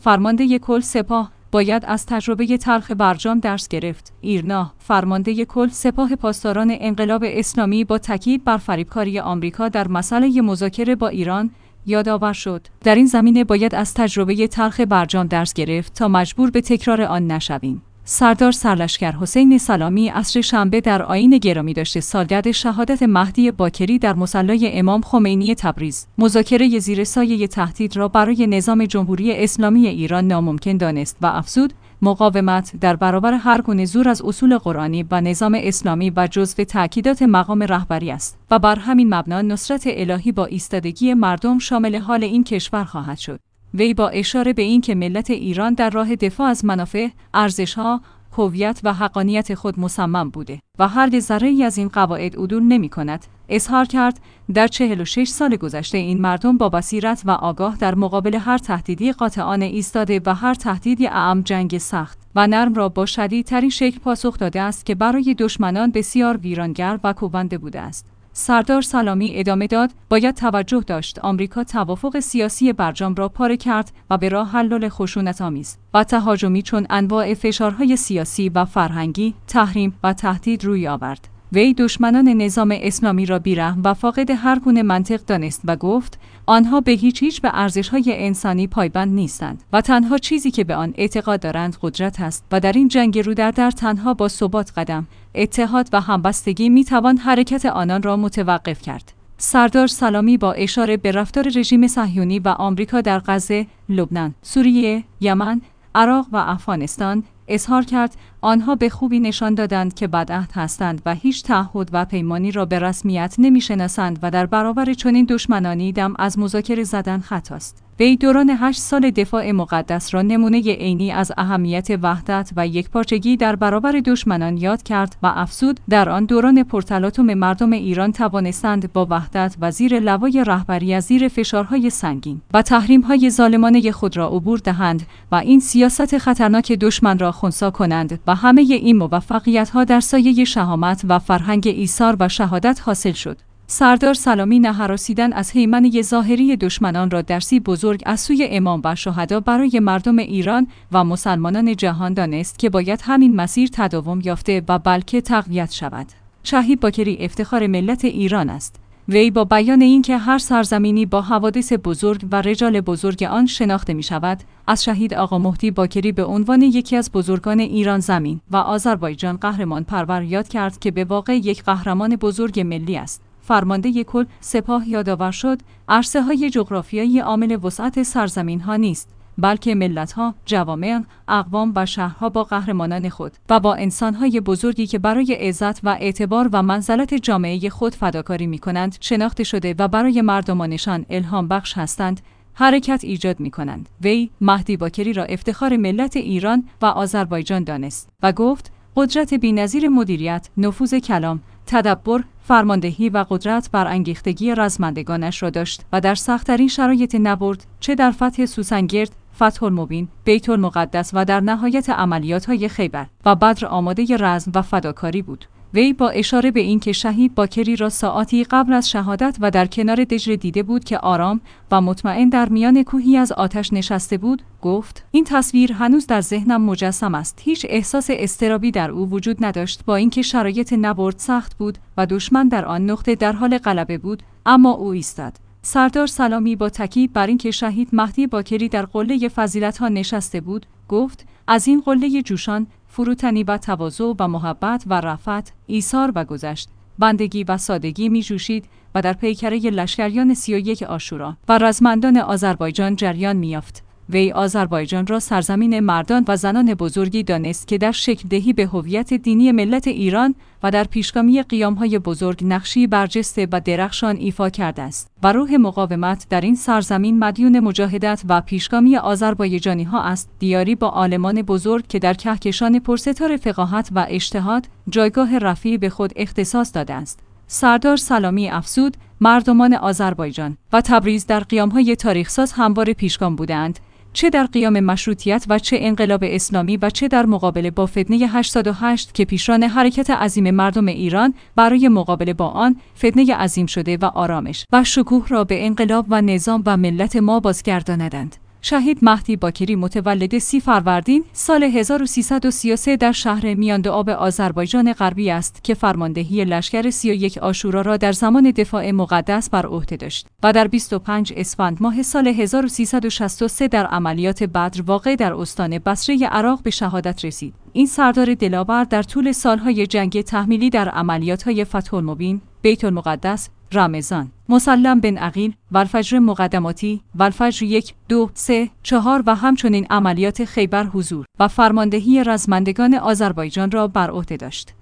فرمانده کل سپاه باید از تجربه تلخ برجام درس گرفت. ایرنا، فرمانده کل سپاه پاسداران انقلاب اسلامی، با تاکید بر فریبکاری آمریکا در مسئله مذاکره با ایران یادآور شد در این زمینه باید از تجربه تلخ برجام درس گرفت تا مجبور به تکرار آن نشویم. سردار سرلشکر حسین سلامی عصر شنبه در آیین گرامی داشته سالگرد شهادت مهدی باکری در مصلی امام خمینی تبریز مذاکره زیر سایه تهدید را برای نظام جمهوری اسلامی ایران ناممکن دانست و افزود مقاومت در برابر هر گونه زور از اصول قرآنی و نظام اسلامی و جزو تأکیدات مقام رهبری است و بر همین مبنا نصرت الهی با ایستادگی مردم شامل حال این کشور خواهد شد. وی با اشاره به این که ملت ایران در راه دفاع از منافع، ارزش‌ها، هویت و حقانیت خود مصمم بوده و هرگز ذره‌ای از این قواعد عدول نمی‌کند، اظهار کرد در 46 سال گذشته این مردم با بصیرت و آگاه در مقابل هر تهدیدی قاطعانه ایستاده و هر تهدیدی اعم جنگ سخت و نرم را با شدیدترین شکل پاسخ داده است که برای دشمنان بسیار ویرانگر و کوبنده بوده است. سردار سلامی ادامه داد باید توجه داشت آمریکا توافق سیاسی برجام را پاره کرد و به راه حل خشونت‌آمیز و تهاجمی چون انواع فشارهای سیاسی و فرهنگی، تحریم و تهدید روی آورد. وی دشمنان نظام اسلامی را بی‌رحم و فاقد هر گونه منطق دانست و گفت آنها به هیچ به ارزش‌های انسانی پایبند نیستند و تنها چیزی که به آن اعتقاد دارند قدرت است و در این جنگ رو در تنها با ثبات قدم، اتحاد و همبستگی میتوان حرکت آنان را متوقف کرد. سردار سلامی با اشاره به رفتار رژیم صهیونی و آمریکا در غزه، لبنان، سوریه، یمن، عراق و افغانستان اظهار کرد آنها به خوبی نشان دادند که بدعهد هستند و هیچ تعهد و پیمانی را به رسمیت نمی‌شناسند و در برابر چنین دشمنانی دم از مذاکره زدن خطاست. وی دوران 8 سال دفاع مقدس را نمونه عینی از اهمیت وحدت و یکپارچگی در برابر دشمنان یاد کرد و افزود در آن دوران پرتلاطم مردم ایران توانستند با وحدت و زیر لوای رهبری از زیر فشارهای سنگین و تحریم‌های ظالمانه خود را عبور دهند و این سیاست خطرناک دشمن را خنثی کنند و همه این موفقیت‌ها در سایه شهامت و فرهنگ ایثار و شهادت حاصل شد. سردار سلامی نهراسیدن از هیمنه ظاهری دشمنان را درسی بزرگ از سوی امام و شهدا برای مردم ایران و مسلمانان جهان دانست که باید همین مسیر تداوم یافته و بلکه تقویت شود. شهید باکری افتخار ملت ایران است. وی با بیان اینکه هر سرزمینی با حوادث بزرگ و رجال بزرگ آن شناخته می شود، از شهید آقا مهدی باکری به عنوان یکی از بزرگان ایران زمین و آذربایجان قهرمان پرور یاد کرد که به واقع یک قهرمان بزرگ ملی است. فرمانده کل سپاه یادآور شد عرصه‌های جغرافیایی عامل وسعت سرزمین‌ها نیست، بلکه ملت‌ها، جوامع، اقوام و شهرها با قهرمانان خود و با انسان‌های بزرگی که برای عزت و اعتبار و منزلت جامعه خود فداکاری می‌کنند شناخته شده و برای مردمانشان الهام بخش هستند، حرکت ایجاد می‌کنند. وی مهدی باکری را افتخار ملت ایران و آذربایجان دانست و گفت قدرت بی‌نظیر مدیریت، نفوذ کلام، تدبر، فرماندهی و قدرت بر انگیختگی رزمندگانش را داشت و در سخت‌ترین شرایط نبرد، چه در فتح سوسنگرد، فتح المبین، بیت المقدس و در نهایت عملیات‌های خیبر و بدر آماده رزم و فداکاری بود. وی با اشاره به اینکه شهید باکری را ساعاتی قبل از شهادت و در کنار دجله دیده بود که آرام و مطمئن در میان کوهی از آتش نشسته بود، گفت این تصویر هنوز در ذهنم مجسم است. هیچ احساس اضطرابی در او وجود نداشت با اینکه شرایط نبرد سخت بود و دشمن در آن نقطه در حال غلبه بود، اما او ایستاد. سردار سلامی با تاکید بر اینکه شهید مهدی باکری در قله فضیلت‌ها نشسته بود، گفت از این قله جوشان فروتنی و تواضع و محبت و رفعت، ایثار و گذشت، بندگی و سادگی می جوشید و در پیکره لشکریان 31 عاشورا و رزمندان آذربایجان جریان می یافت. وی آذربایجان را سرزمین مردان و زنان بزرگی دانست که در شکل دهی به هویت دینی ملت ایران و در پیشگامی قیام‌های بزرگ نقشی برجسته و درخشان ایفا کرده است و روح مقاومت در این سرزمین مدیون مجاهدت و پیشگامی آذربایجانی‌ها است، دیاری با عالمان بزرگ که در کهکشان پرستار فقاهت و اجتهاد جایگاه رفیعی به خود اختصاص داده است. سردار سلامی افزود مردمان آذربایجان و تبریز در قیام‌های تاریخ‌ساز همواره پیشگام بودند، چه در قیام مشروطیت و چه انقلاب اسلامی و چه در مقابله با فتنه 88 که پیشران حرکت عظیم مردم ایران برای مقابله با آن فتنه عظیم شده و آرامش و شکوه را به انقلاب و نظام و ملت ما بازگرداندند. شهید مهدی باکری متولد 30 فروردین سال 1333 در شهر میاندوآب آذربایجان غربی است که فرماندهی لشکر 31 عاشورا را در زمان دفاع مقدس بر عهده داشت و در 25 اسفند ماه سال 1363 در عملیات بدر واقع در استان بصره عراق به شهادت رسید. این سردار دلاور در طول سالهای جنگ تحمیلی در عملیات‌های فتح المبین، بیت المقدس، رمضان، مسلم بن عقیل، والفجر مقدماتی، والفجر 1، 2، 3، 4 و همچنین عملیات خیبر حضور و فرماندهی رزمندگان آذربایجان را بر عهده داشت.